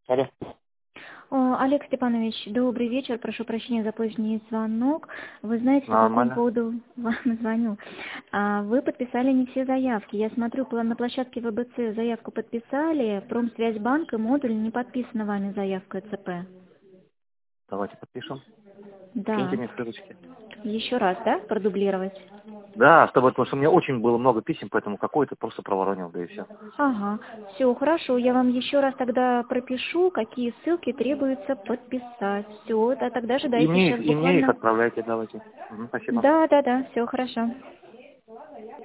Алло. Олег Степанович, добрый вечер. Прошу прощения за поздний звонок. Вы знаете, по какому Нормально. поводу вам звоню? Вы подписали не все заявки. Я смотрю, на площадке ВБЦ заявку подписали, Промсвязьбанк и модуль не подписана вами заявка ЦП. Давайте подпишем. Киньте Да. мне ссылочки. Еще раз, да, продублировать? Да, чтобы, потому что у меня очень было много писем, поэтому какой-то просто проворонил, да и все. Ага, все, хорошо. Я вам еще раз тогда пропишу, какие ссылки требуется подписать. Все, да, тогда И ожидайте мне их, сейчас и мне их буквально. отправляйте, давайте. Спасибо. Да, все хорошо.